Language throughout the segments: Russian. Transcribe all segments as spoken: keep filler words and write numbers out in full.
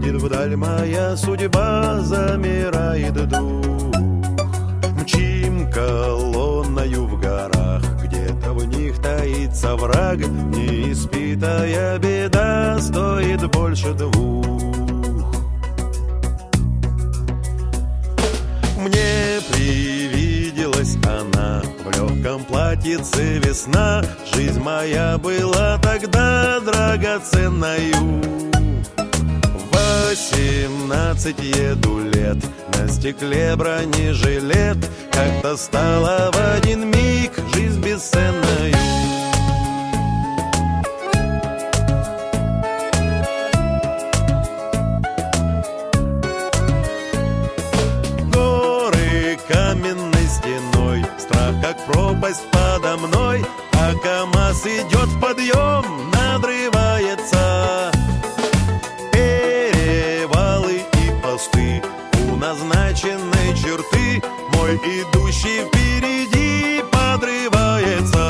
Глядит вдаль моя судьба, замирает дух. Мчим колонною в горах, где-то в них таится враг. Неиспитая беда стоит больше двух. Мне привиделась она в легком платьице весна. Жизнь моя была тогда драгоценною. Восемнадцать еду лет, на стекле бронежилет. Как-то стала в один миг жизнь бесценною. Горы каменной стеной, страх как пропасть подо мной. А КамАЗ идет в подъем, надрывается. Перевалы и посты у назначенной черты. Мой идущий впереди подрывается.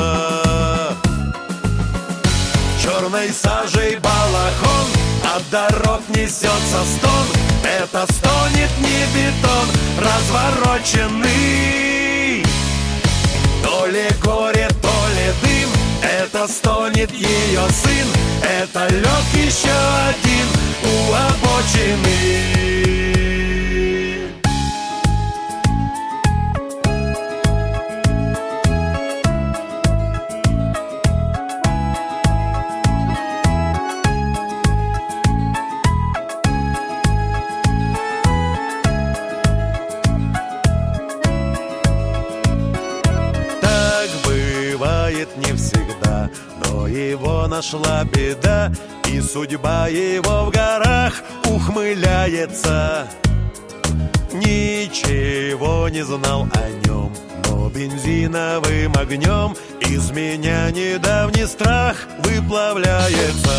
Черной сажей балахон, от дорог несется стон. Это стонет не бетон, развороченный. То ли горе, то ли дым, это стонет ее сын. Это лег еще один у обочины. Не всегда, но его нашла беда, и судьба его в горах ухмыляется. Ничего не знал о нем, но бензиновым огнем из меня недавний страх выплавляется.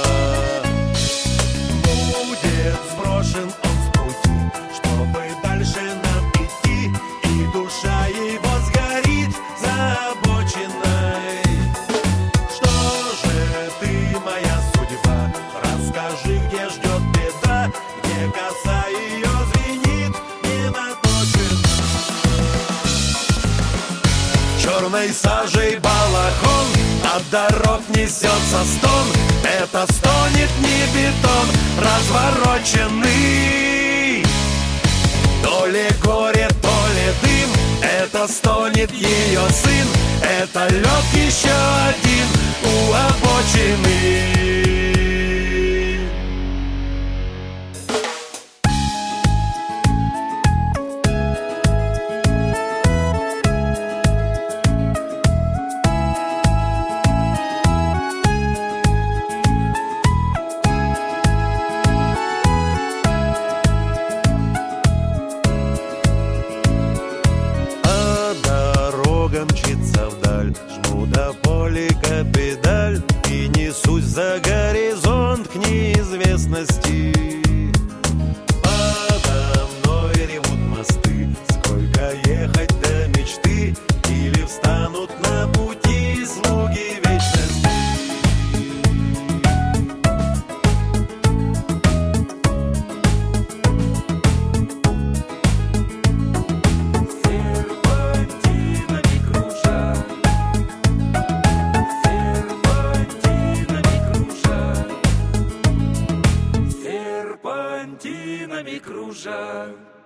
Будет сброшен он с пути, чтобы дальше нам идти, и душа его сгорит за обочиной. Коса ее звенит, небо точит. Черной сажей балахон, от дорог несется стон. Это стонет не бетон, развороченный. То ли горе, то ли дым, это стонет ее сын. Это лег еще один у обочины. Мчится вдаль, жму до полика педаль и несусь за горизонт к неизвестности. Подо мной ревут мосты, сколько ехать до мечты, или встанут на пути слуги вечности. Серпантинами кружа.